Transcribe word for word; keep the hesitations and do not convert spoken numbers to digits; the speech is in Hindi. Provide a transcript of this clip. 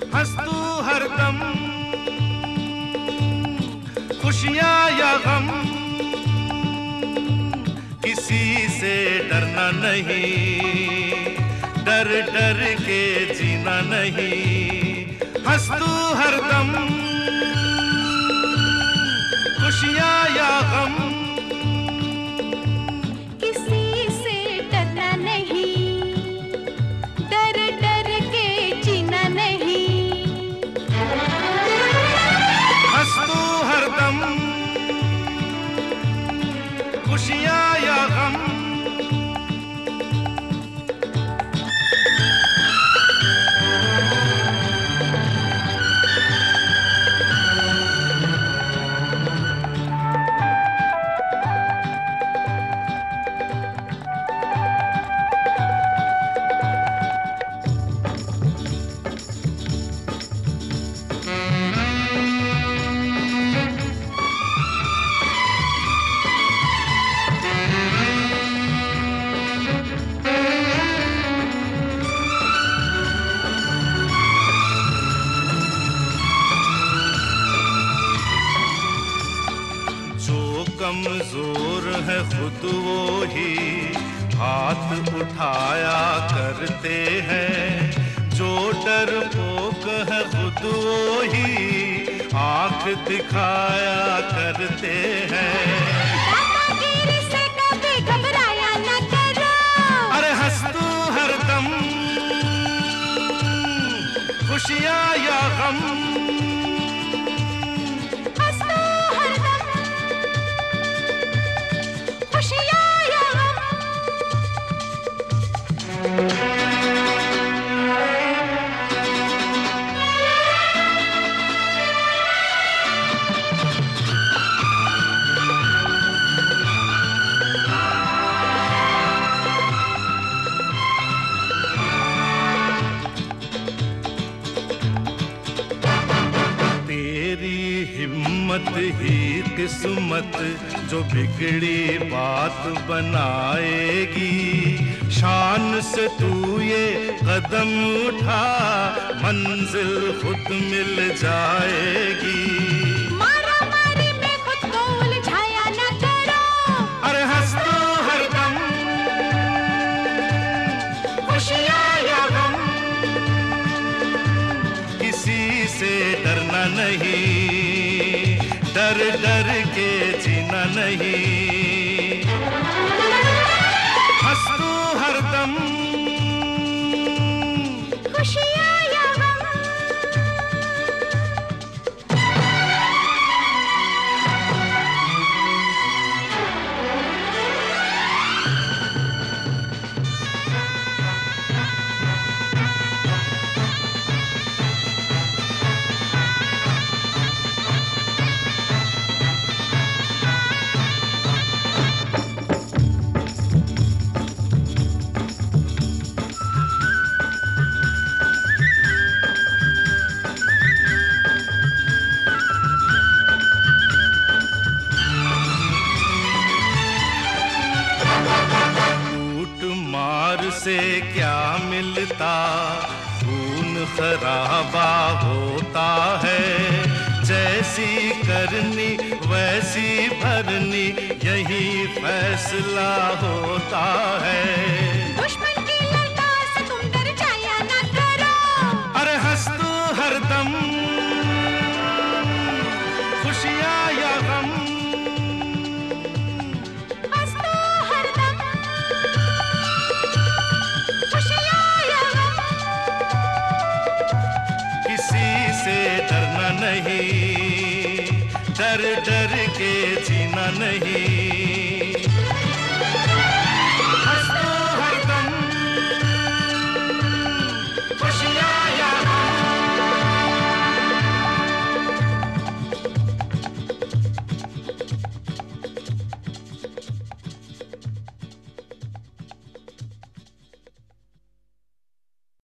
हंस तू हरदम, खुशियाँ या गम, किसी से डरना नहीं, डर डर के जीना नहीं। हंस तू हरदम, खुशियाँ या गम, किसी से डरना नहीं, डर डर के जीना नहीं। हंस तू हरदम, खुशियाँ या गम। कमजोर है खुद वो ही हाथ उठाया करते हैं, जो डरपोक है खुद वो ही आंख दिखाया करते हैं। दादागिरी से कभी घबराया न करो, अरे हंस तू हरदम, खुशियाँ या गम, हिम्मत ही किस्मत जो बिगड़ी बात बनाएगी। शान से तू ये कदम उठा, मंजिल खुद मिल जाएगी। मारा मारी में खुद को उलझाया न करो, अरे हंस तू हरदम, खुशियाँ या गम, किसी से डरना नहीं, डर डर के जीना नहीं। हंस तू हरदम, खुशियाँ या गम। से क्या मिलता, खून खराबा होता है। जैसी करनी वैसी भरनी, यही फैसला होता है। दुश्मन की ललकार से तुम डर जाया न करो, अरे हंस तू हरदम, खुशियाँ या गम, हंस तू हरदम, खुशियाँ या गम। किसी से डरना नहीं, डर डर के जीना नहीं।